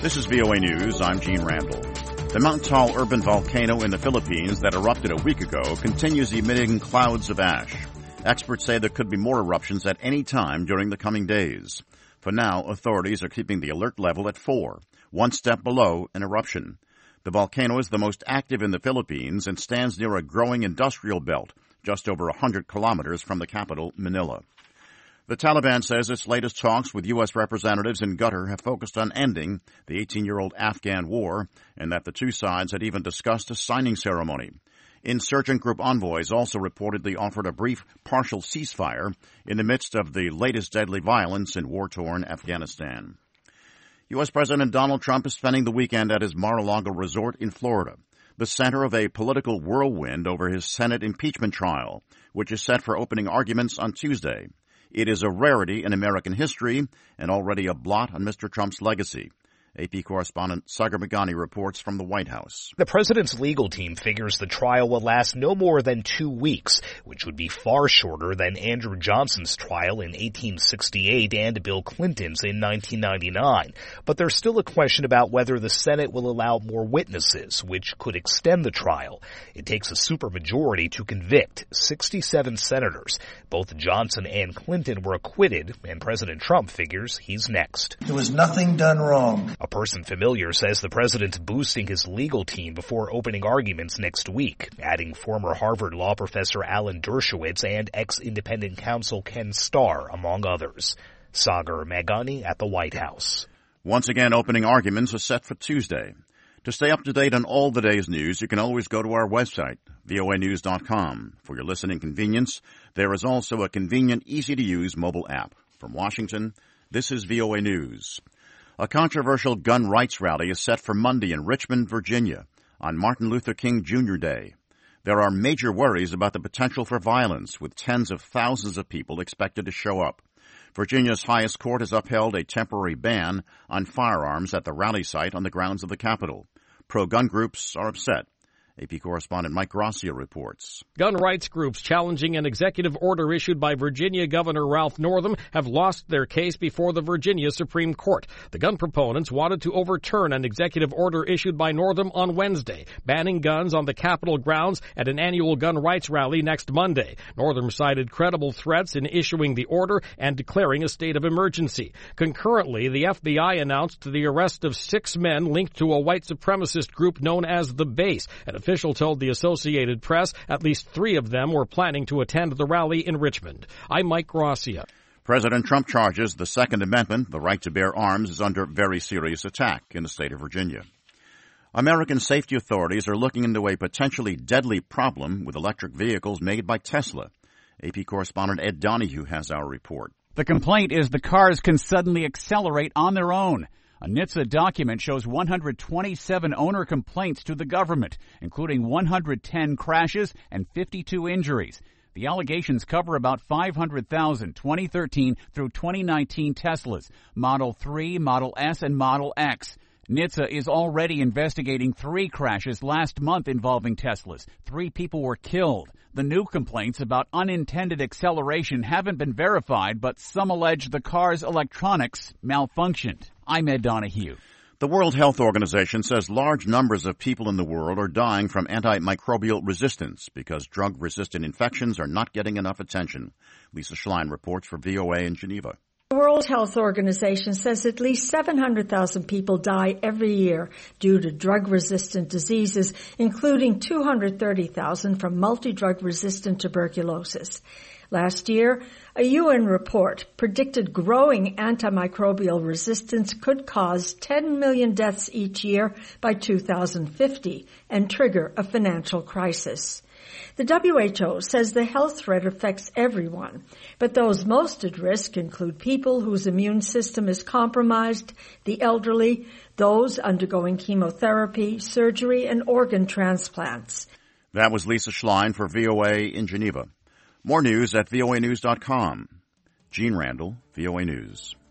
This is VOA News. I'm Gene Randall. The Mount Tall urban volcano in the Philippines that erupted a week ago continues emitting clouds of ash. Experts say there could be more eruptions at any time during the coming days. For now, authorities are keeping the alert level at 4, one step below an eruption. The volcano is the most active in the Philippines and stands near a growing industrial belt, just over 100 kilometers from the capital, Manila. The Taliban says its latest talks with U.S. representatives in Qatar have focused on ending the 18-year-old Afghan war and that the two sides had even discussed a signing ceremony. Insurgent group envoys also reportedly offered a brief partial ceasefire in the midst of the latest deadly violence in war-torn Afghanistan. U.S. President Donald Trump is spending the weekend at his Mar-a-Lago resort in Florida, the center of a political whirlwind over his Senate impeachment trial, which is set for opening arguments on Tuesday. It is a rarity in American history and already a blot on Mr. Trump's legacy. AP correspondent Sagar Meghani reports from the White House. The president's legal team figures the trial will last no more than 2 weeks, which would be far shorter than Andrew Johnson's trial in 1868 and Bill Clinton's in 1999. But there's still a question about whether the Senate will allow more witnesses, which could extend the trial. It takes a supermajority to convict 67 senators. Both Johnson and Clinton were acquitted, and President Trump figures he's next. There was nothing done wrong. A person familiar says the president's boosting his legal team before opening arguments next week, adding former Harvard law professor Alan Dershowitz and ex-independent counsel Ken Starr, among others. Sagar Meghani at the White House. Once again, opening arguments are set for Tuesday. To stay up to date on all the day's news, you can always go to our website, voanews.com. For your listening convenience, there is also a convenient, easy-to-use mobile app. From Washington, this is VOA News. A controversial gun rights rally is set for Monday in Richmond, Virginia, on Martin Luther King Jr. Day. There are major worries about the potential for violence, with tens of thousands of people expected to show up. Virginia's highest court has upheld a temporary ban on firearms at the rally site on the grounds of the Capitol. Pro-gun groups are upset. AP correspondent Mike Gracia reports. Gun rights groups challenging an executive order issued by Virginia Governor Ralph Northam have lost their case before the Virginia Supreme Court. The gun proponents wanted to overturn an executive order issued by Northam on Wednesday, banning guns on the Capitol grounds at an annual gun rights rally next Monday. Northam cited credible threats in issuing the order and declaring a state of emergency. Concurrently, the FBI announced the arrest of 6 men linked to a white supremacist group known as The Base. An official told the Associated Press at least 3 of them were planning to attend the rally in Richmond. I'm Mike Gracia. President Trump charges the Second Amendment, the right to bear arms, is under very serious attack in the state of Virginia. American safety authorities are looking into a potentially deadly problem with electric vehicles made by Tesla. AP correspondent Ed Donahue has our report. The complaint is the cars can suddenly accelerate on their own. A NHTSA document shows 127 owner complaints to the government, including 110 crashes and 52 injuries. The allegations cover about 500,000 2013 through 2019 Teslas, Model 3, Model S, and Model X. NHTSA is already investigating 3 crashes last month involving Teslas. 3 people were killed. The new complaints about unintended acceleration haven't been verified, but some allege the car's electronics malfunctioned. I'm Ed Donahue. The World Health Organization says large numbers of people in the world are dying from antimicrobial resistance because drug-resistant infections are not getting enough attention. Lisa Schlein reports for VOA in Geneva. The World Health Organization says at least 700,000 people die every year due to drug-resistant diseases, including 230,000 from multi-drug-resistant tuberculosis. Last year, a UN report predicted growing antimicrobial resistance could cause 10 million deaths each year by 2050 and trigger a financial crisis. The WHO says the health threat affects everyone, but those most at risk include people whose immune system is compromised, the elderly, those undergoing chemotherapy, surgery, and organ transplants. That was Lisa Schlein for VOA in Geneva. More news at voanews.com. Gene Randall, VOA News.